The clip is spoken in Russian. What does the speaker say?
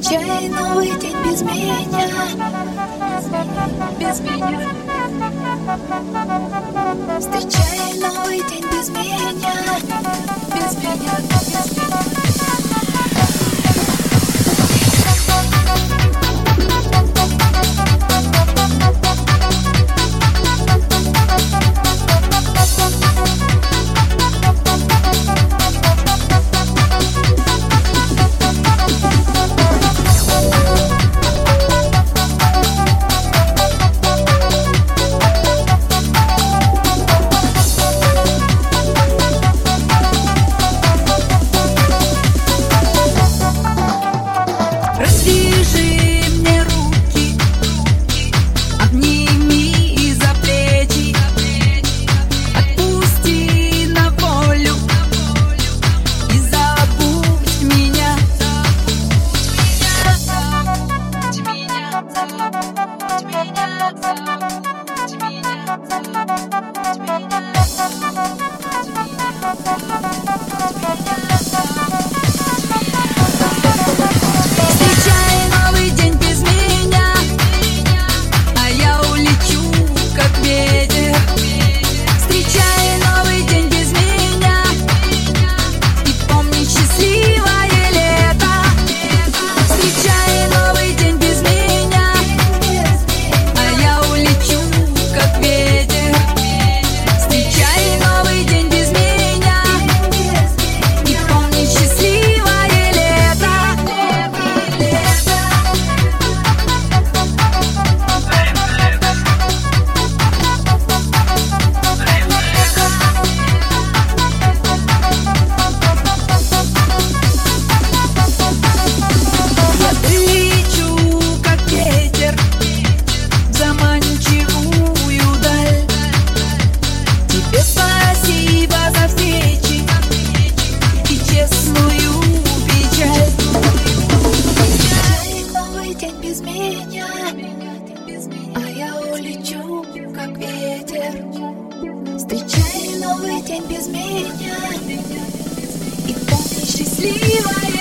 Встречай новый день без меня, без меня. Встречай новый день без меня, без меня, без меня. Развяжи мне руки, обними за плечи, отпусти на волю и забудь меня. Забудь меня, забудь меня, забудь меня, забудь Встречай новый день без меня, а я улечу, как ветер. Встречай новый день без меня и помни счастливое лето. Встречай новый день без меня, а я улечу, как ветер. Встречай новый день без меня и помни счастливое лето. Я лечу, как ветер, в заманчивую даль. Тебе спасибо за встречи и честную печаль. Встречай новый день без меня, а я улечу, как ветер. Встречай новый день без меня и помни счастливое